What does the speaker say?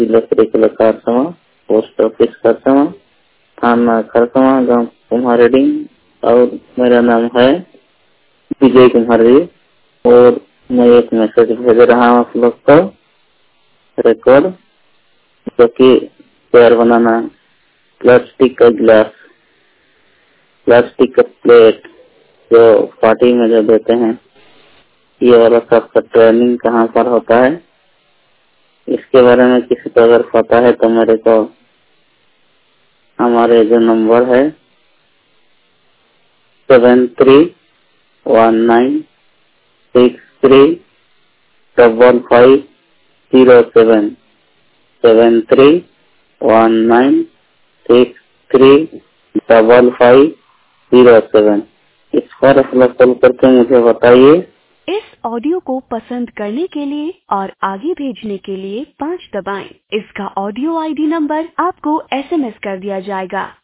जिला Saraikela Kharsawan, post office Kharsawan, थाना खरसावां, गांव कुम्हारडी। और मेरा नाम है विजय कुमार जी। और मैं एक मैसेज भेज रहा हूँ आप लोग को रिकॉर्ड, जो कि पेड़ बनाना, प्लास्टिक का गिलास, प्लास्टिक का प्लेट जो पार्टी में जो देते हैं, ये वाला सबका ट्रेनिंग कहाँ पर होता है, इसके बारे में किसी को अगर पता है तो मेरे को हमारे जो नंबर है 7319635507, 7319635507। इस पर अपना कॉल करके मुझे बताइए। इस ऑडियो को पसंद करने के लिए और आगे भेजने के लिए 5 दबाएं। इसका ऑडियो आईडी नंबर आपको SMS कर दिया जाएगा।